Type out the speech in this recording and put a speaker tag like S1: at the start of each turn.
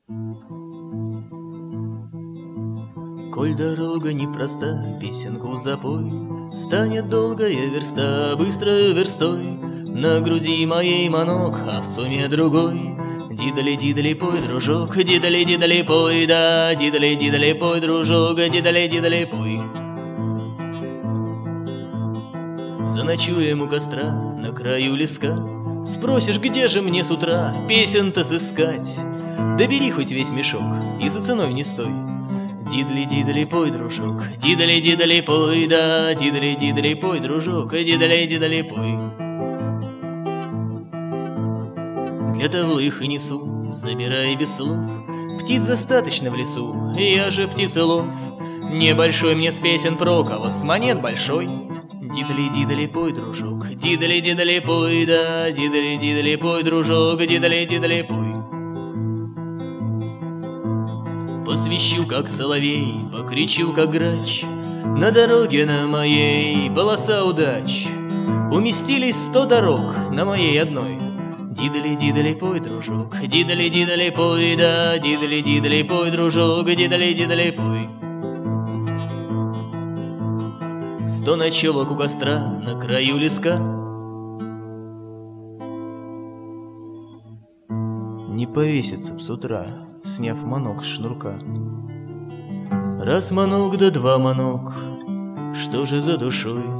S1: Коль дорога непроста, песенку запой, станет долгая верста быстрою верстой. На груди моей манок, а в суме другой. Дидали-дидали пой, дружок, дидали-дидали пой, да, дидали-дидали пой, дружок, дидали-дидали пой. Заночуем у костра на краю леска. Спросишь, где же мне с утра песен-то сыскать? Да бери хоть весь мешок и за ценой не стой. Дидали-дидали пой, дружок, дидали-дидали пой, да, дидали-дидали пой, дружок, дидали-дидали пой. Для того их и несу, забирай без слов. Птиц достаточно в лесу, я же птицелов. Небольшой мне с песен прок, а вот с монет большой. Дидали-дидали пой, дружок, дидали-дидали пой, да, дидали-дидали пой, дружок, дидали-дидали пой. Посвищу, как соловей, покричу, как грач. На дороге на моей полоса удач. Уместились 100 дорог на моей одной. Дидали-дидали пой, дружок, дидали-дидали пой, да, дидали-дидали пой, дружок, дидали-дидали пой. 100 ночевок у костра на краю леска. Не повесится б с утра, сняв манок с шнурка. Раз манок да два манок, что же за душой?